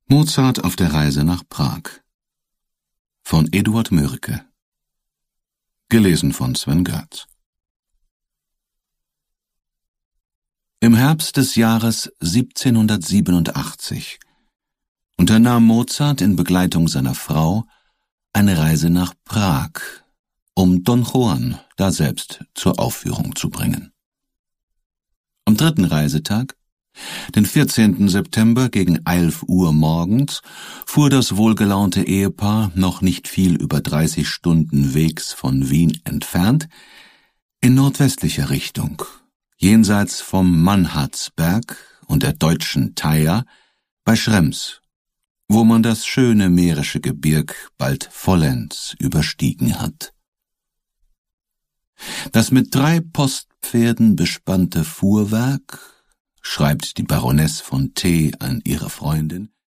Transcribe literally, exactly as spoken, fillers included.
Mozart auf der Reise nach Prag von Eduard Mörike. Gelesen von Sven Görtz. Im Herbst des Jahres siebzehnhundertsiebenundachtzig unternahm Mozart in Begleitung seiner Frau eine Reise nach Prag, um Don Juan daselbst zur Aufführung zu bringen. Am dritten Reisetag, den vierzehnten September gegen elf Uhr morgens, fuhr das wohlgelaunte Ehepaar, noch nicht viel über dreißig Stunden Wegs von Wien entfernt, in nordwestlicher Richtung, jenseits vom Mannhardsberg und der deutschen Thaya bei Schrems, wo man das schöne mährische Gebirg bald vollends überstiegen hat. Das mit drei Postpferden bespannte Fuhrwerk, schreibt die Baroness von T. an ihre Freundin,